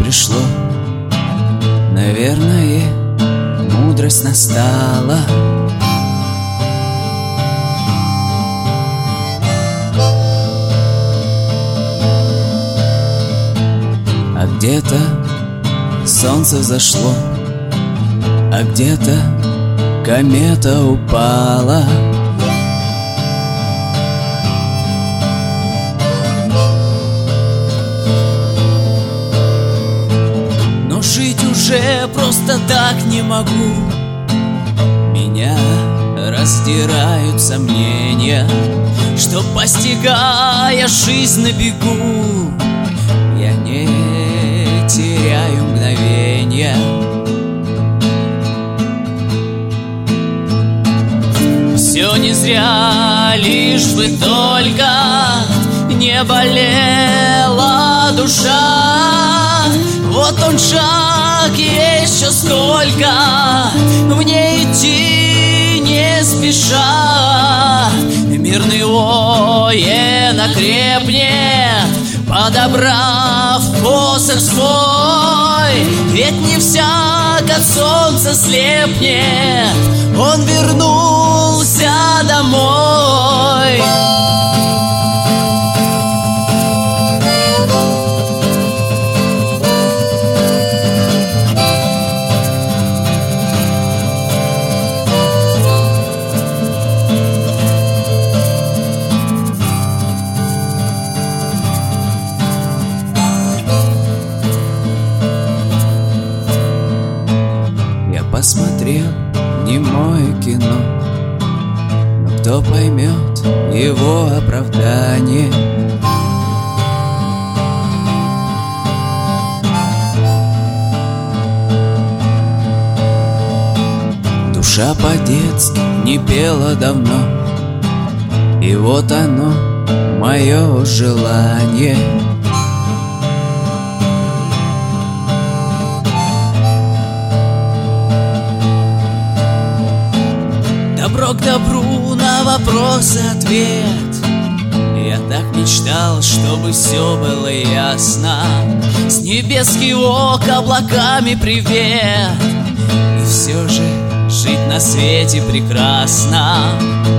пришло, наверное, мудрость настала. А где-то солнце зашло, а где-то комета упала. Но жить уже просто так не могу. Меня раздирают сомнения, что, постигая жизнь на бегу, я не теряю мгновения. Все не зря, лишь бы только не болела душа. Вот он шаг, еще сколько мне идти не спеша. Мирный воин окрепнет, подобрав посох свой. Ведь не всяк от солнца слепнет, он вернулся домой. Посмотрел немое кино, но кто поймет его оправдание? Душа по-детски не пела давно, и вот оно, мое желание. Добро к добру, на вопрос ответ. Я так мечтал, чтобы все было ясно. С небесских ок облаками привет. И все же жить на свете прекрасно.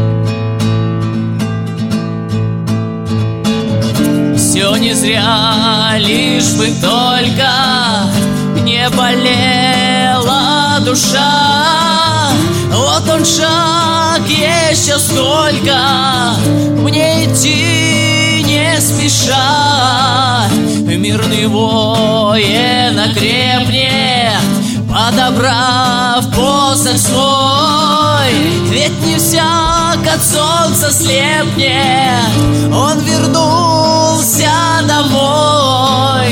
Все не зря, лишь бы только не болела душа. Вот он шаг, еще сколько мне идти не спеша. Мирный воин окрепнет, подобрав посох свой. Ведь не всяк от солнца слепнет, он вернулся домой.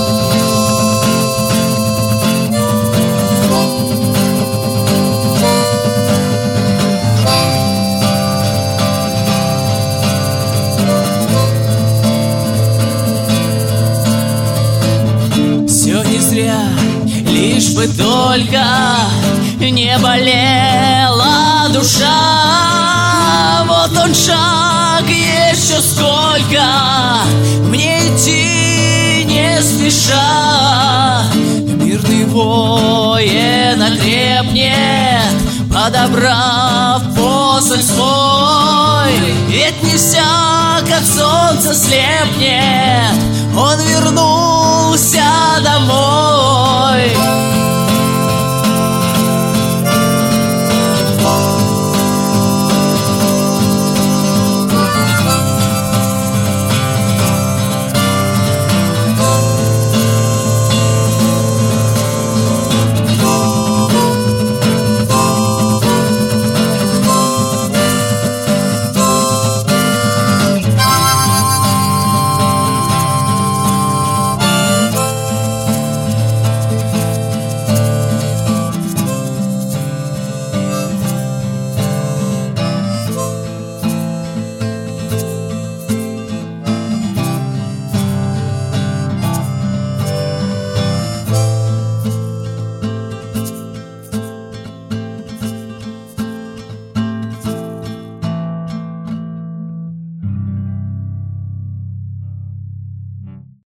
Лишь бы только не болела душа. Вот он шаг, еще сколько мне идти не спеша. Мирный воин окрепнет, подобрав посох свой. Ведь не всяк от солнца слепнет, он вернулся домой.